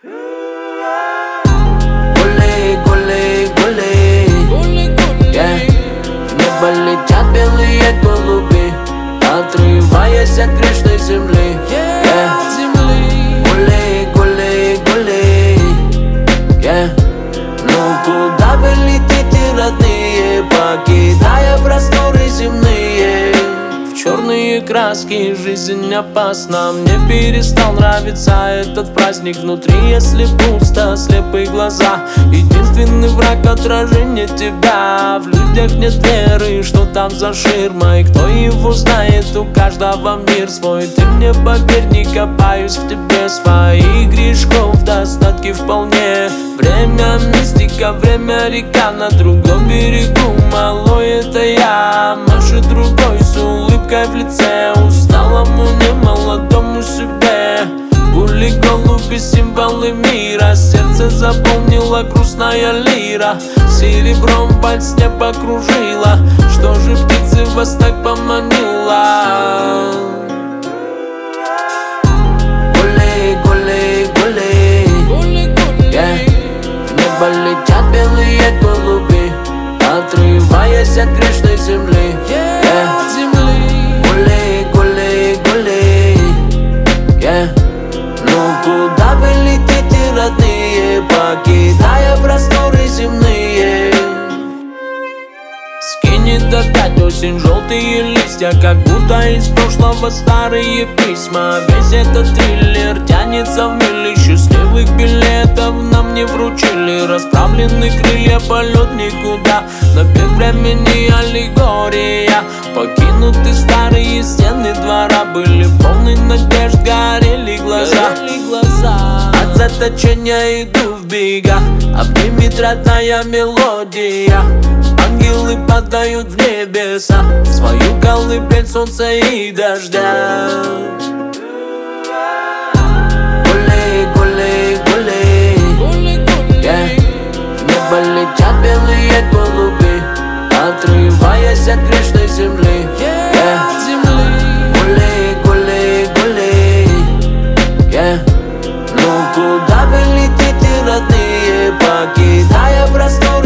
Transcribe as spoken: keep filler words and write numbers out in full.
Гули, гули, гули, yeah. В небо летят белые голуби, отрываясь от грешной земли, yeah. Гули, гули, гули, yeah. Ну куда вы летите, родные, покидая просторы земные? Черные краски, жизнь опасна. Мне перестал нравиться этот праздник. Внутри, если пусто, слепые глаза. Единственный враг — отражение тебя. В людях нет веры, что там за ширмой. Кто его знает, у каждого мир свой. Ты мне поверь, не копаюсь в тебе. Своих грешков достатки вполне. Время мистика, время река. На другом берегу малой это я. Машет другой с улыбкой в лице, усталому немолодому себе. Гули, голуби, символы мира. Сердце заполнила грустная лира. Серебром вальс небо кружила. Что же птицы вас так поманила? Гули, гули, гули, yeah. В небо летят белые голуби, отрываясь от грешной земли, yeah. Гули, гули, гули, yeah. Ну куда вы летите, родные, покидая просторы земные? Скинет опять осень желтые листья, как будто из прошлого старые письма. Весь этот триллер тянется в мили. Счастливых билетов нам не вручили. Расправлены крылья, полет никуда. Набег времени, аллегория. Покинуты старые стены двора. Были полны надежд, горели глаза. От заточения иду в бега. Обнимет родная мелодия. Ангелы падают в небеса, в свою колыбель солнца и дождя. Гули, гули, гули, yeah. В небо летят белые голуби, отрываясь от грешной земли, yeah. Гули, гули, гули, yeah. Ну куда вы летите, родные, покидая простор